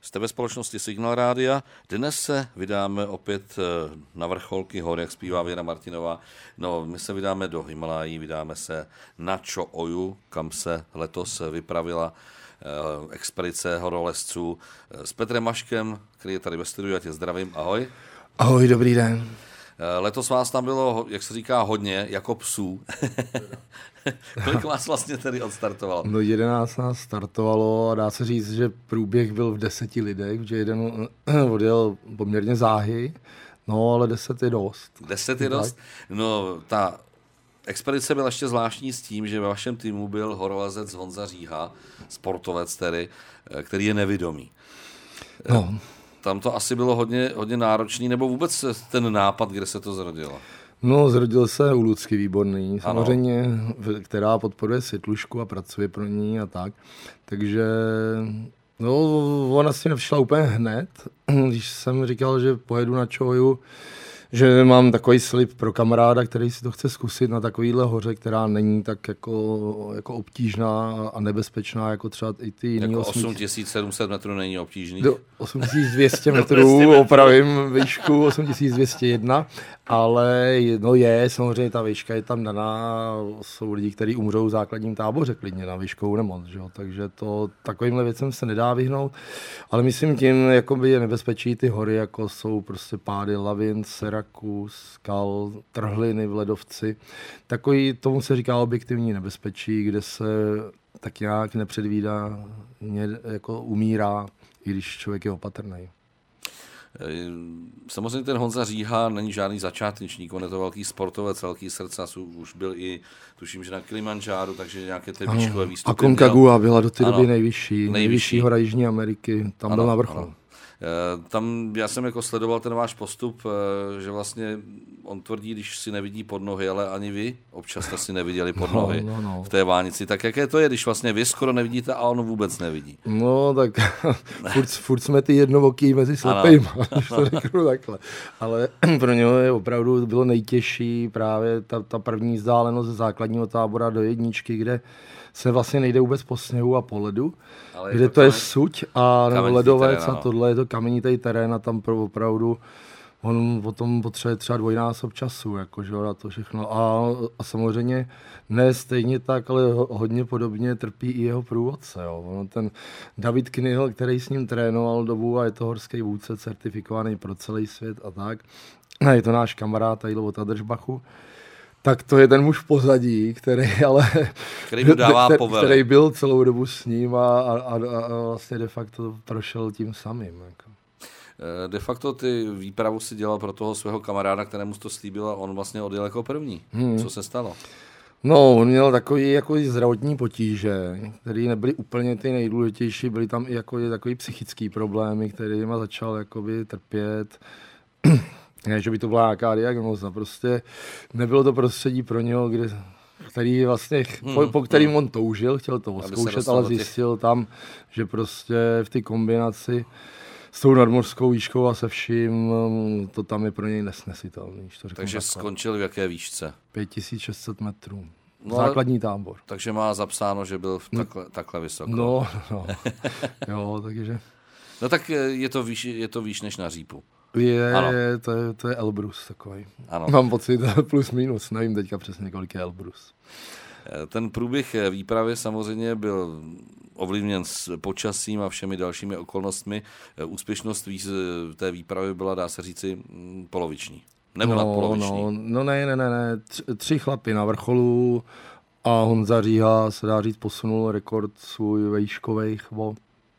Jste ve společnosti Signál Rádia. Dnes se vydáme opět na vrcholky hor, jak zpívá Věra Martinová. No, my se vydáme do Himalají, vydáme se na Cho Oyu, kam se letos vypravila expedice horolezců s Petrem Maškem, který je tady ve studiu, já tě zdravím, ahoj. Ahoj, dobrý den. Letos vás tam bylo, jak se říká, hodně, jako psů. Kolik vás vlastně tedy odstartovalo? No 11 nás startovalo a dá se říct, že průběh byl v 10 lidech, že jeden odjel poměrně záhy, no ale 10 je dost. 10 je dost? No ta expedice byla ještě zvláštní s tím, že ve vašem týmu byl horolezec Honza Říha, sportovec tedy, který je nevidomý. No. Tam to asi bylo hodně náročný, nebo vůbec ten nápad, kde se to zrodilo? No, zrodil se u Lucky Výborný, samozřejmě, která podporuje Světlušku a pracuje pro ní a tak. Takže, no, ona si nevšla úplně hned, když jsem říkal, že pojedu na Cho Oyu, že mám takový slib pro kamaráda, který si to chce zkusit na takovýhle hoře, která není tak jako obtížná a nebezpečná, jako třeba i ty jiný. Jako 8700 metrů není obtížný? 8200 metrů, opravím výšku, 8201, ale no samozřejmě ta výška je tam daná, jsou lidi, kteří umřou v základním táboře klidně na výškovou nemoc, že jo? Takže to takovýmhle věcem se nedá vyhnout, ale myslím tím, jakoby je nebezpečí ty hory, jako jsou prostě pády lavin, seraku, skal, trhliny v ledovci, takový, tomu se říká objektivní nebezpečí, kde se tak nějak nepředvídá, jako umírá, i když člověk je opatrný. Samozřejmě ten Honza Říha není žádný začátečník, on je to velký sportovec, velký srdce, už byl i, tuším, že na Kilimandžáru, takže nějaké ty výškové výstupy. A Concagua byla do té doby nejvyšší hora Jižní Ameriky, tam byl na vrcholu. Tam já jsem jako sledoval ten váš postup, že vlastně on tvrdí, když si nevidí pod nohy, ale ani vy občas jste si neviděli pod nohy v té vánici. Tak jaké to je, když vlastně vy skoro nevidíte a on vůbec nevidí? No tak furt jsme ty jednovoký mezi slepejma, když to řeknu takhle. Ale pro něho je opravdu bylo nejtěžší právě ta první vzdálenost ze základního tábora do jedničky, kde se vlastně nejde vůbec po sněhu a po ledu, kde to je suť a ledovec terén, a tohle je to kamenitý terén a tam opravdu on potom potřebuje třeba dvojnásob času, jakože na to všechno. A samozřejmě ne stejně tak, ale hodně podobně trpí i jeho průvodce. Jo. Ten David Knihl, který s ním trénoval dobu a je to horský vůdce, certifikovaný pro celý svět a tak. A je to náš kamarád tady od Adržbachu. Tak to je ten muž v pozadí, který byl celou dobu s ním a vlastně de facto prošel tím samým. Jako. De facto ty výpravu si dělal pro toho svého kamaráda, kterému to slíbil a on vlastně odjel jako první. Co se stalo? No, on měl takový zdravotní potíže, které nebyly úplně ty nejdůležitější, byly tam i jako takový psychický problémy, kterými začal jakoby trpět. Ne, že by to byla nějaká diagnóza, prostě nebylo to prostředí pro něho, který vlastně, po kterým on toužil, chtěl to zkoušet, ale zjistil tam, že prostě v té kombinaci s tou nadmořskou výškou a se vším, to tam je pro něj nesnesitelný. Takže skončil v jaké výšce? 5600 metrů. Základní tábor. Takže má zapsáno, že byl takhle vysoko. No, jo, takže. No tak je to výš než na Řípu. To je Elbrus takový. Ano. Mám pocit plus minus, nevím teďka přesně, kolik je Elbrus. Ten průběh výpravy samozřejmě byl ovlivněn s počasím a všemi dalšími okolnostmi. Úspěšnost té výpravy byla, dá se říci, poloviční. Nebo nadpoloviční. No ne. 3 chlapy na vrcholu a Honza Říha, se dá říct, posunul rekord svůj výškových o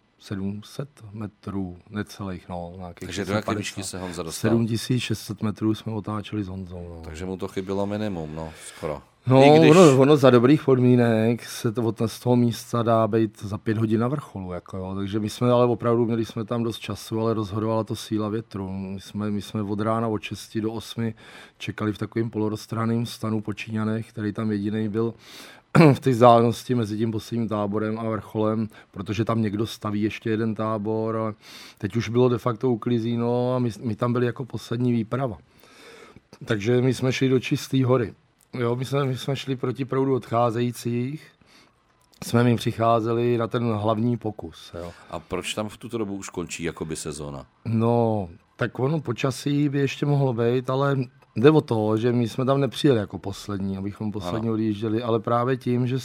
700 metrů, necelých, Takže do jaké výšky se Honza dostal? 7600 metrů jsme otáčeli s Honzou. Takže mu to chybilo minimum, skoro. No, ono za dobrých podmínek se to z toho místa dá být za 5 hodin na vrcholu. Takže my jsme ale opravdu měli jsme tam dost času, ale rozhodovala to síla větru. My jsme od rána od 6 do 8 čekali v takovém poloroztranném stanu po Číňanech, který tam jediný byl v té vzdálenosti mezi tím posledním táborem a vrcholem, protože tam někdo staví ještě jeden tábor. A teď už bylo de facto uklizíno a my tam byli jako poslední výprava. Takže my jsme šli do Čisté hory. Jo, my jsme šli proti proudu odcházejících jsme mi přicházeli na ten hlavní pokus. Jo. A proč tam v tuto dobu už končí jakoby sezóna? No, tak ono počasí by ještě mohlo být, ale jde o to, že my jsme tam nepřijeli jako poslední, abychom poslední odjížděli, ale právě tím, že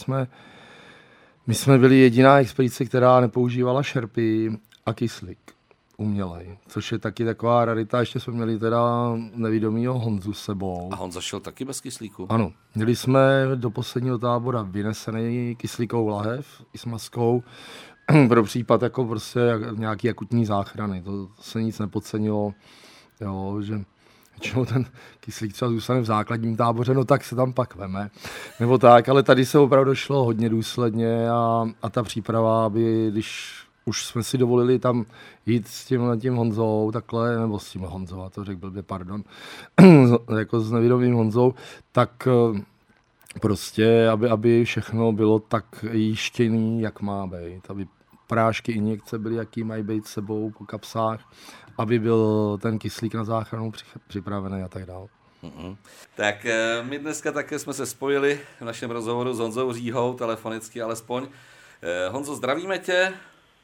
my jsme byli jediná expedice, která nepoužívala šerpy a kyslík umělej, což je taky taková rarita. Ještě jsme měli teda nevidomýho Honzu s sebou. A Honza šel taky bez kyslíku? Ano, měli jsme do posledního tábora vynesený kyslíkovou lahev i s maskou pro případ jako prostě nějaký akutní záchrany. To se nic nepodcenilo, jo, že většinou ten kyslík třeba zůstane v základním táboře, no tak se tam pak veme. Nebo tak, ale tady se opravdu šlo hodně důsledně a ta příprava, aby když už jsme si dovolili tam jít s tím Honzou, takhle, nebo s tím Honzou, a to řekl blbě, pardon, jako s nevědomým Honzou, tak prostě, aby všechno bylo tak jištěný, jak má být, aby prášky, injekce byly, jaký mají být s sebou po kapsách, aby byl ten kyslík na záchranu připravený a tak dále. Tak my dneska také jsme se spojili v našem rozhovoru s Honzou Říhou, telefonicky alespoň. Honzo, zdravíme tě.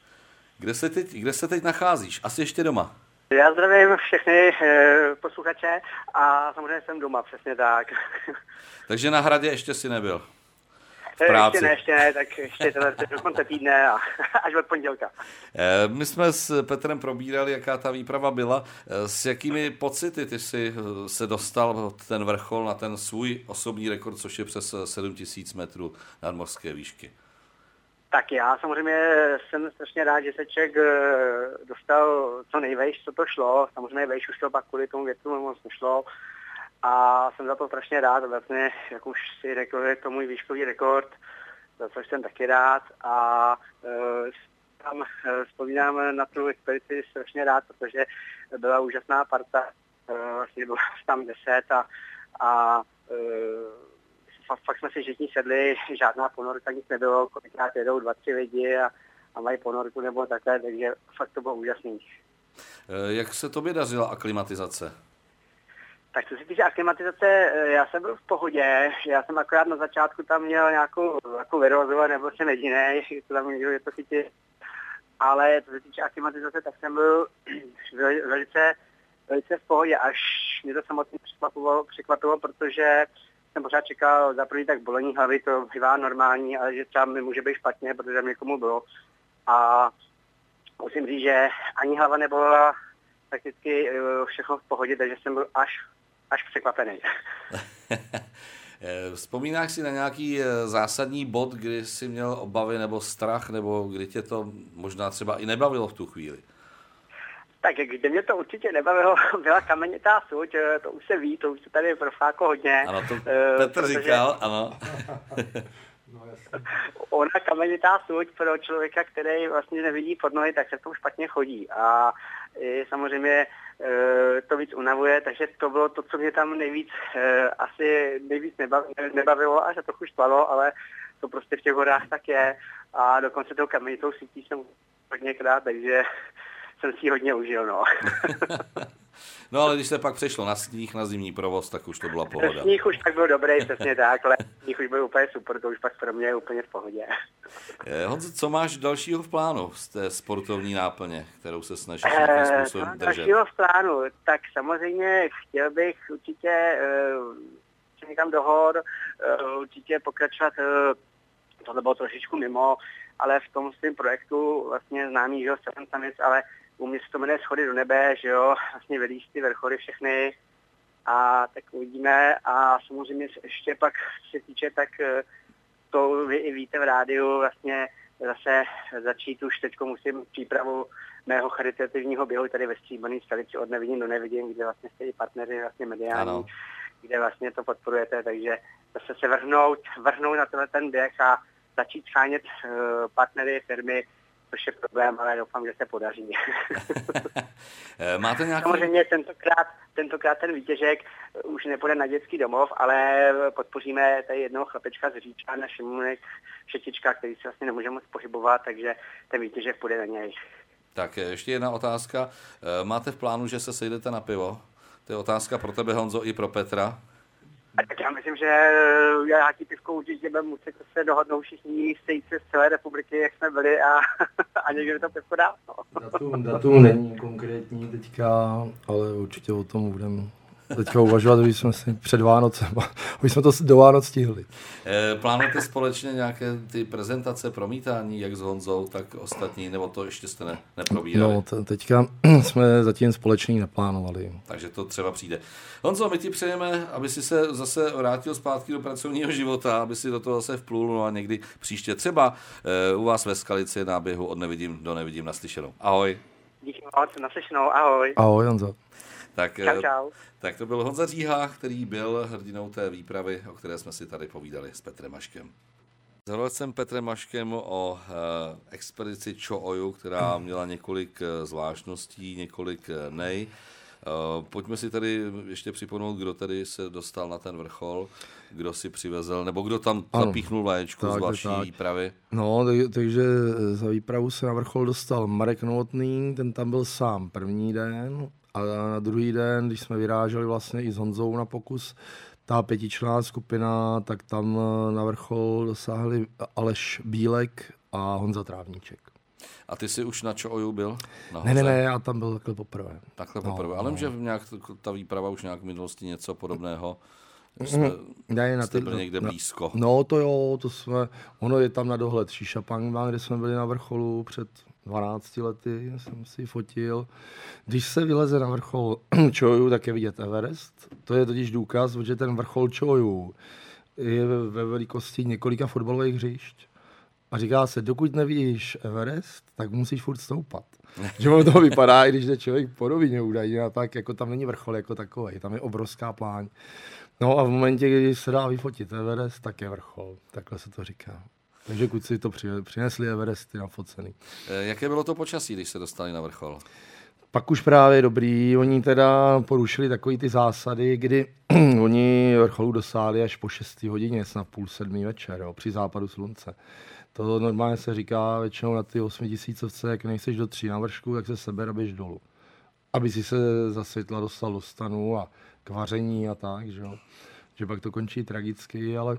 Kde se teď nacházíš? Asi ještě doma. Já zdravím všechny posluchače a samozřejmě jsem doma, přesně tak. Takže na Hradě ještě si nebyl? V práci. Ještě ne, tak ještě do konce týdne a až od pondělka. My jsme s Petrem probírali, jaká ta výprava byla. S jakými pocity ty jsi se dostal ten vrchol na ten svůj osobní rekord, což je přes 7000 metrů nadmořské výšky? Tak já samozřejmě jsem strašně rád, že se člověk dostal co nejvejš, co to šlo. Samozřejmě vejš už to pak kvůli tomu větru moc nešlo. A jsem za to strašně rád. Vlastně, jak už si řekl, je to můj výškový rekord, za což jsem taky rád. A tam vzpomínám na tu expedici strašně rád, protože byla úžasná parta. Vlastně bylo tam 10 a fakt jsme si všichni sedli, žádná ponorka, nic nebylo, kolikrát jedou 2-3 lidi a mají ponorku nebo takhle, takže fakt to bylo úžasný. Jak se tobě dařila aklimatizace? Tak co se týče aklimatizace, já jsem byl v pohodě, já jsem akorát na začátku tam měl nějakou virózu, nebo jsem jedinej, to tam někdo je to chytil. Ale co se týče aklimatizace, tak jsem byl velice v pohodě, až mě to samotně překvapilo, protože jsem pořád čekal za první tak bolení hlavy, to bývá normální, ale že třeba mi může být špatně, protože někomu bylo. A musím říct, že ani hlava nebolela, prakticky všechno v pohodě, takže jsem byl až překvapený. Vzpomínáš si na nějaký zásadní bod, kdy jsi měl obavy nebo strach, nebo kdy tě to možná třeba i nebavilo v tu chvíli? Tak kde mě to určitě nebavilo, byla kamenitá suť, to už se ví, to už se tady profláklo hodně. Ano, to Petr říkal, ano. Ona kamenitá suť pro člověka, který vlastně nevidí pod nohy, tak se to špatně chodí. A samozřejmě to víc unavuje, takže to bylo to, co mě tam nejvíc nebavilo a že trochu štvalo, ale to prostě v těch horách tak je. A dokonce tou kamenitou sítí jsem hodněkrát, takže jsem si hodně užil, no. No ale když se pak přešlo na sníh, na zimní provoz, tak už to byla pohoda. Sníh už tak byl dobrý, přesně tak, ale sníh už byl úplně super, to už pak pro mě je úplně v pohodě. Honzo, co máš dalšího v plánu z té sportovní náplně, kterou se snažíš nějakým způsobem držet? Dalšího v plánu, tak samozřejmě chtěl bych určitě někam do hor, určitě pokračovat, to bylo trošičku mimo, ale v tom svém projektu vlastně známý, že jo, Seven Summits, ale u mě se to jmenuje Schody do nebe, že jo, vlastně vylízt ty vrcholy všechny a tak uvidíme a samozřejmě ještě pak, co se týče, tak to vy i víte v rádiu, vlastně zase začít už teďko musím přípravu mého charitativního běhu tady ve Stříbrné Skalici od nevidím do nevidím, kde vlastně jste i partneři vlastně mediální, ano, kde vlastně to podporujete, takže zase se vrhnout na ten běh a začít schánět partnery, firmy, což je problém, ale doufám, že se podaří. Máte nějaký... Samozřejmě tentokrát ten výtěžek už nepůjde na dětský domov, ale podpoříme tady jednoho chlapečka z Říča, Šimunek Šetička, který se vlastně nemůže moc pohybovat, takže ten výtěžek půjde na něj. Tak ještě jedna otázka. Máte v plánu, že se sejdete na pivo? To je otázka pro tebe, Honzo, i pro Petra. A tak já myslím, že nějaký pivko určitě budeme muset se dohodnout všichni, sejít se z celé republiky, jak jsme byli a někdy to pivko dát. No. Datum není konkrétní teďka, ale určitě o tom budeme teďka uvažovat, aby jsme si před Vánocem, aby jsme to do Vánoc stihli. Plánujete společně nějaké ty prezentace, promítání, jak s Honzou, tak ostatní, nebo to ještě jste neprobírali? No, teďka jsme zatím společně neplánovali. Takže to třeba přijde. Honzo, my ti přejeme, aby si se zase vrátil zpátky do pracovního života, aby si do toho zase vplul, no a někdy příště třeba u vás ve Skalici na běhu od nevidím do nevidím naslyšenou. Ahoj. Díky moc, naslyšenou, ahoj. Ahoj, Honzo. Tak, čau. Tak to byl Honza Říha, který byl hrdinou té výpravy, o které jsme si tady povídali s Petrem Maškem. Zhovořil jsem Petrem Maškem o expedici Cho Oyu, která měla několik zvláštností, několik nej. Pojďme si tady ještě připomenout, kdo tady se dostal na ten vrchol, kdo si přivezl, nebo kdo tam zapíchnul vaječku z vaší výpravy. No, takže za výpravu se na vrchol dostal Marek Novotný, ten tam byl sám první den a na druhý den, když jsme vyráželi vlastně i s Honzou na pokus, ta 5členná skupina, tak tam na vrchol dosáhli Aleš Bílek a Honza Trávníček. A ty jsi už na Cho Oyu byl? Ne, já tam byl takhle poprvé. Takhle poprvé, ale že nějak ta výprava už nějak v minulosti něco podobného, jste byli někde blízko. No to jo, ono je tam na dohled Šíšapang, kde jsme byli na vrcholu před 12 lety, jsem si fotil. Když se vyleze na vrchol Cho Oyu, tak je vidět Everest. To je totiž důkaz, že ten vrchol Cho Oyu je ve velikosti několika fotbalových hřišť. A říká se, dokud nevidíš Everest, tak musíš furt stoupat. Že ono to vypadá, i když jde člověk po rovině údajně, a tak jako tam není vrchol jako takový, tam je obrovská pláň. No a v momentě, kdy se dá vyfotit Everest, tak je vrchol. Takhle se to říká. Takže kluci to přinesli Everesty nafocený. Jaké bylo to počasí, když se dostali na vrchol? Pak už právě dobrý. Oni teda porušili takový ty zásady, kdy oni vrcholu dosáhli až po 6 hodině, snad 6:30 večer, jo, při západu slunce. To normálně se říká většinou na ty 8000, jak nejseš do 3 na vršku, tak se seber a běž dolů. Aby si se za světla dostal do stanu a k vaření a tak, že jo. Že pak to končí tragicky, ale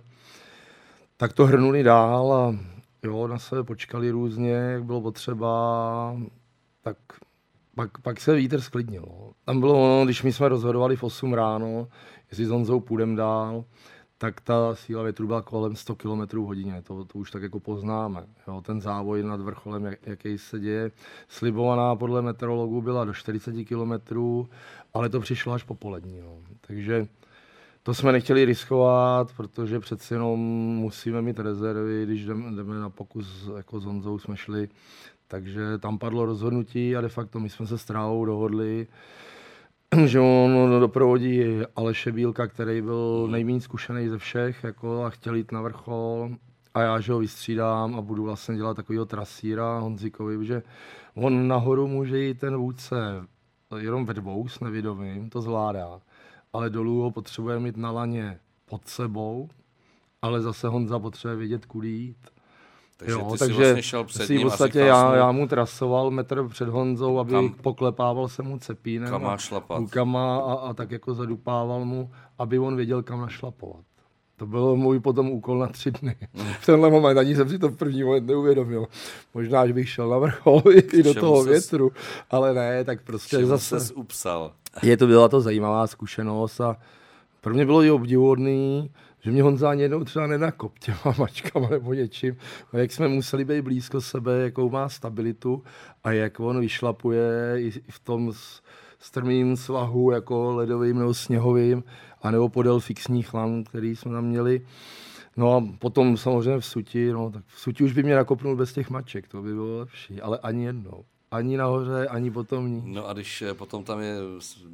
tak to hrnuli dál a jo, na sebe počkali různě, jak bylo potřeba, tak pak se vítr sklidnil. No. Tam bylo ono, když my jsme rozhodovali v 8 ráno, jestli s Honzou půjdeme dál, tak ta síla větru byla kolem 100 km hodině. To už tak jako poznáme. Jo, ten závoj nad vrcholem, jaký se děje. Slibovaná podle meteorologů byla do 40 km, ale to přišlo až popolední. No. Takže to jsme nechtěli riskovat, protože přeci jenom musíme mít rezervy, když jdeme na pokus, jako s Honzou jsme šli. Takže tam padlo rozhodnutí a de facto my jsme se s Trávou dohodli, že on doprovodí Aleše Bílka, který byl nejméně zkušený ze všech jako, a chtěl jít na vrchol a já, že ho vystřídám a budu vlastně dělat takovýho trasíra Honzíkovi, že on nahoru může jít ten vůdce jenom ve dvou s nevidomým, to zvládá, ale dolů ho potřebuje mít na laně pod sebou, ale zase Honza potřebuje vědět, kudy jít. Takže jo, ty takže jsi vlastně šel před ním v podstatě já mu trasoval metr před Honzou, aby poklepával se mu cepínem rukama a tak jako zadupával mu, aby on věděl, kam našlapovat. To byl můj potom úkol na 3 dny. V tenhle moment ani jsem si to v první moment neuvědomil. Možná, že bych šel na vrchol i do toho větru, ale ne, tak prostě zase ses upsal. Byla to zajímavá zkušenost a pro mě bylo i obdivuhodný, že mě Honza ani jednou třeba nenakop těma mačkama nebo něčím. A jak jsme museli být blízko sebe, jakou má stabilitu a jak on vyšlapuje i v tom strmým svahu, jako ledovým nebo sněhovým, anebo podél fixních lan, který jsme tam měli. No a potom samozřejmě v Suti, no tak v Suti už by mě nakopnul bez těch maček, to by bylo lepší, ale ani jednou. Ani nahoře, ani potom nic. No a když potom tam je,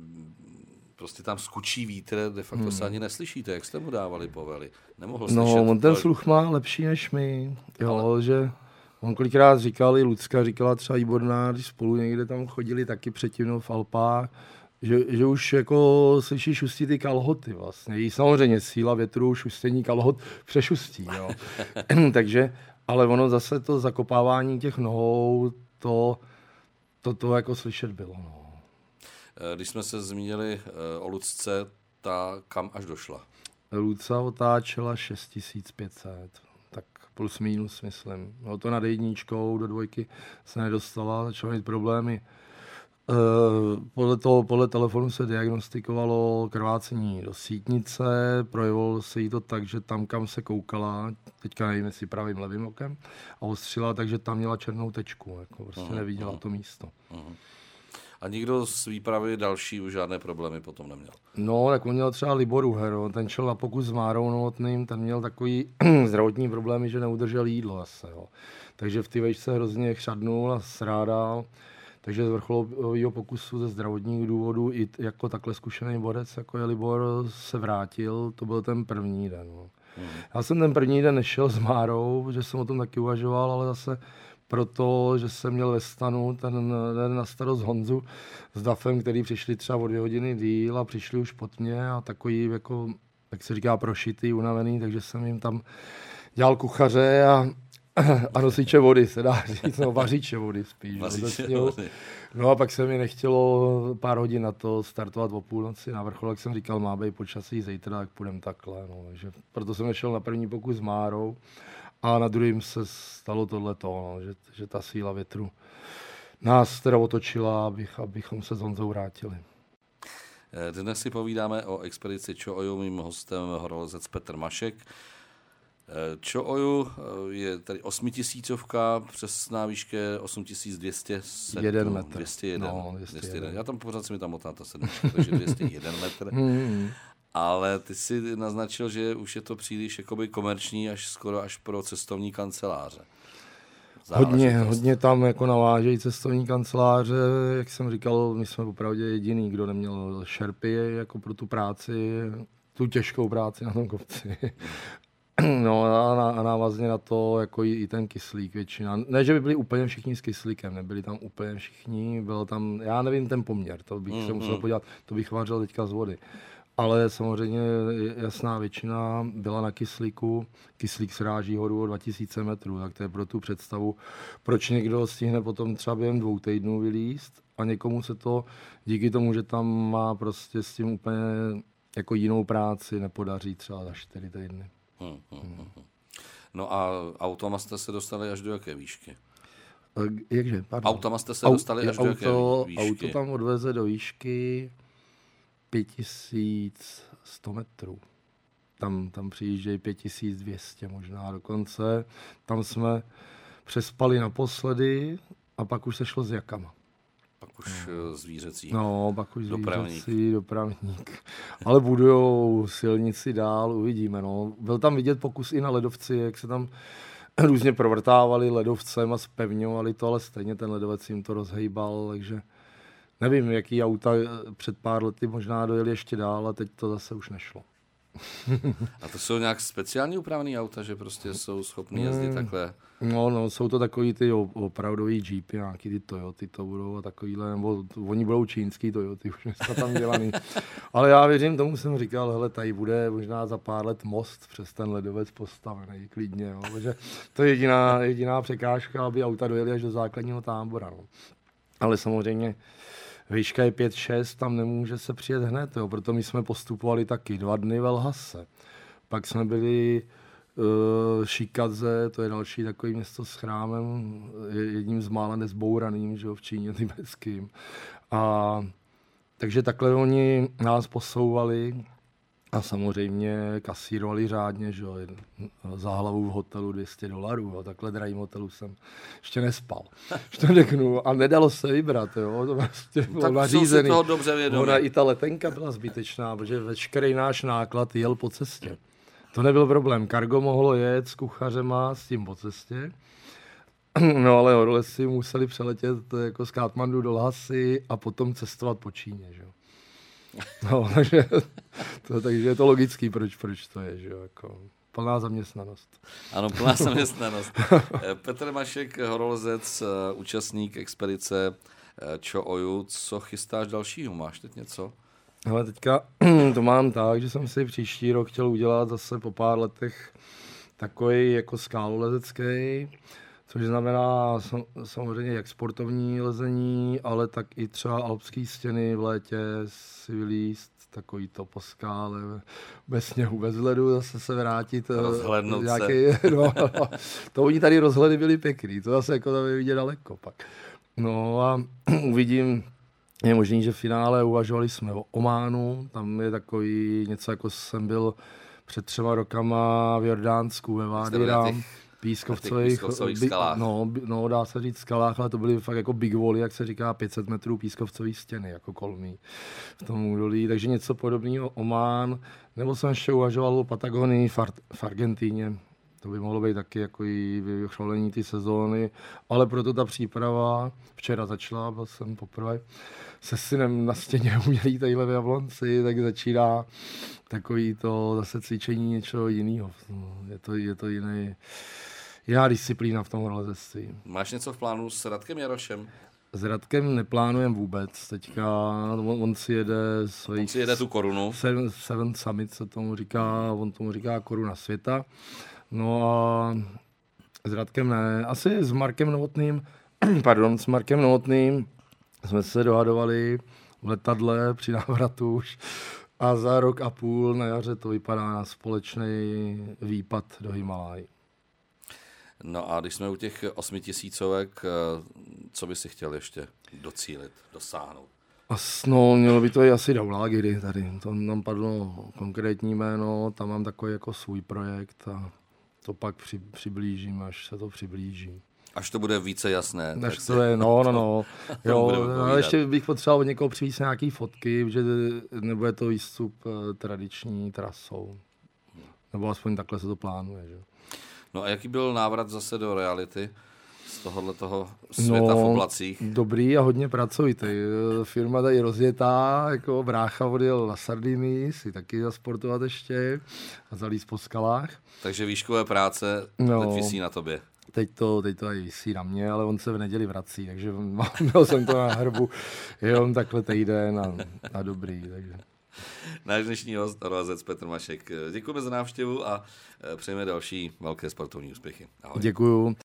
prostě tam skučí vítr, de facto se ani neslyšíte, jak jste mu dávali povely. Nemohl slyšet. No, on ten sluch má lepší než my, jo, ale že on kolikrát říkal, i Lucka říkala třeba Výborná, když spolu někde tam chodili taky předtím v Alpách, že už jako slyší šustí ty kalhoty vlastně. I samozřejmě síla větru, šustění kalhot přešustí, jo. Takže, ale ono zase to zakopávání těch nohou, to jako slyšet bylo, no. Když jsme se zmínili o Lucce, ta kam až došla? Luca otáčela 6500, tak plus minus, myslím. No to nad jedničkou, do dvojky se nedostala, začala mít problémy. Podle telefonu se diagnostikovalo krvácení do sítnice, projevilo se jí to tak, že tam, kam se koukala, teďka nevím, jestli pravým levým okem, a ostřila, takže tam měla černou tečku, jako prostě neviděla to místo. A nikdo z výpravy další už žádné problémy potom neměl? No, tak on měl třeba Libor Uher, ten šel na pokus s Márou Novotným, ten měl takový zdravotní problémy, že neudržel jídlo zase, jo. Takže v té vejšce hrozně chřadnul a srádal. Takže z vrcholového pokusu ze zdravotních důvodů i jako takhle zkušený borec, jako je Libor, se vrátil. To byl ten první den. No. Já jsem ten první den nešel s Márou, že jsem o tom taky uvažoval, ale zase proto, že jsem měl ve stanu ten den na starost Honzu s Dafem, který přišli třeba o 2 hodiny díl a přišli už pod mě a takový, jako, jak se říká, prošitý, unavený, takže jsem jim tam dělal kuchaře a nosiče vody, se dá říct, no vařiče vody spíš. No a pak se mi nechtělo pár hodin na to startovat o půlnoci na vrchol, jak jsem říkal, má být počasí zítra, tak půjdem takhle. No. Takže proto jsem nešel na první pokus s Márou a na druhým se stalo tohleto, no, že ta síla větru nás teda otočila, abychom se s Honzou vrátili. Dnes si povídáme o expedici Cho Oyu, mým hostem horolezec Petr Mašek. Cho Oyu je tady 8000, přesná výška 8207. 1 metr. 201. No, 201. Já tam pořád si mi tam motá ta sedmička, takže 201 metr. Ale ty si naznačil, že už je to příliš jakoby komerční, skoro až pro cestovní kanceláře. Hodně tam jako navážejí cestovní kanceláře, jak jsem říkal, my jsme opravdu jediný, kdo neměl šerpy jako pro tu práci, tu těžkou práci na tom kopci. No a návazně na to jako i ten kyslík většina. Ne, že by byli úplně všichni s kyslíkem, nebyli tam úplně všichni, bylo tam, já nevím ten poměr, to bych se musel podívat, to bych vařil teďka z vody. Ale samozřejmě jasná většina byla na kyslíku. Kyslík sráží horu o 2000 metrů, tak to je pro tu představu, proč někdo stihne potom třeba během 2 týdnů vylízt a někomu se to díky tomu, že tam má prostě s tím úplně jako jinou práci, nepodaří třeba za 4 týdny. No a autama jste se dostali až do jaké výšky? Jakže? Pardon. Autama jste se dostali až do jaké výšky? Auto tam odveze do výšky 5100 metrů. Tam přijíždějí 5200 možná dokonce. Tam jsme přespali naposledy a pak už se šlo s jakama. Pak už zvířecí. No, pak už zvířecí, dopravník. Ale budujou silnici dál, uvidíme. No. Byl tam vidět pokus i na ledovci, jak se tam různě provrtávali ledovcem a zpevňovali to, ale stejně ten ledovec jim to rozhejbal, takže nevím, jaký auta před pár lety možná dojeli ještě dál a teď to zase už nešlo. A to jsou nějak speciální upravený auta, že prostě jsou schopní jezdit takhle? No, jsou to takový ty opravdový Jeepy, nějaký ty Toyoty to budou a takovýhle, nebo oni budou čínský Toyoty, už dneska tam dělaný. Ale já věřím tomu, jsem říkal, hele, tady bude možná za pár let most přes ten ledovec postavený, klidně, jo, protože to je jediná překážka, aby auta dojeli až do základního tábora. No. Ale samozřejmě výška je 5-6, tam nemůže se přijet hned, jo. Proto my jsme postupovali taky 2 dny ve Lhase. Pak jsme byli Shikadze, to je další takový město s chrámem, jedním z mála nezbouraným, že jo, v Číně tibetským. A takže takhle oni nás posouvali a samozřejmě kasírovali řádně, že jo, za hlavu v hotelu $200, jo, takhle drahým hotelu jsem ještě nespal. Ještě řeknu, a nedalo se vybrat, jo, to vlastně bylo nařízený. Toho dobře vědomí. Ona i ta letenka byla zbytečná, protože veškerý náš náklad jel po cestě. To nebyl problém, kargo mohlo jet s kuchařema s tím po cestě, no ale horolezci museli přeletět jako z Katmandu do Lhasy a potom cestovat po Číně, že jo. No, takže je to logický, proč to je, že jo, jako plná zaměstnanost. Ano, plná zaměstnanost. Petr Mašek, horolezec, účastník expedice Cho Oyu, co chystáš dalšího? Máš teď něco? Ale teďka to mám tak, že jsem si příští rok chtěl udělat zase po pár letech takový jako skálolezecký. Což znamená samozřejmě jak sportovní lezení, ale tak i třeba alpské stěny v létě si vylíst, takový to po skále, bez sněhu, bez ledu, zase se vrátit. Rozhlednout nějaký, se. No, to oni tady rozhledy byly pěkný, to zase jako tam je vidět daleko pak. No a uvidím, je možný, že v finále uvažovali jsme o Ománu, tam je takový něco, jako jsem byl před 3 rokama v Jordánsku ve Vády Rám. Pískovcových skalách. No, dá se říct skalách, ale to byly fakt jako big wally, jak se říká, 500 metrů pískovcových stěny, jako kolmý v tom údolí. Takže něco podobného Omán, nebo jsem ještě uvažoval o Patagonii v Argentíně. To by mohlo být taky jako i vyškolení ty sezóny, ale proto ta příprava včera začala, byl jsem poprvé se synem na stěně umělý tadyhle v Jablonci, tak začíná takový to zase cvičení něčeho jiného. Je to jiná disciplína v tom lezectví. Máš něco v plánu s Radkem Jarošem? S Radkem neplánujeme vůbec. Teďka on si jede tu korunu. Seven Summit se tomu říká, on tomu říká koruna světa. No a s Radkem ne. Asi s Markem Novotným jsme se dohadovali v letadle při návratu už a za rok a půl na jaře to vypadá na společný výpad do Himalájí. No a když jsme u těch 8000, co by si chtěl ještě docílit, dosáhnout? No, mělo by to i asi Daulagiri tady. To nám padlo konkrétní jméno, tam mám takový jako svůj projekt a to pak přiblížím, až se to přiblíží. Až to bude více jasné. Až to je, no. Jo, ale ještě bych potřeboval od někoho přivést nějaký fotky, že nebude to výstup tradiční trasou. Nebo aspoň takhle se to plánuje, že? No a jaký byl návrat zase do reality z tohoto světa v oblacích? Dobrý a hodně pracovitý. Firma tady rozjetá, jako brácha odjel na Sardinii, si taky zasportovat ještě a zalíst po skalách. Takže výškové práce teď visí na tobě. Teď to tady visí na mě, ale on se v neděli vrací, takže měl jsem to na hrbu jenom takhle týden a dobrý. Takže. Náš dnešní host, orlezec Petr Mašek. Děkujeme za návštěvu a přejeme další velké sportovní úspěchy. Ahoj. Děkuju.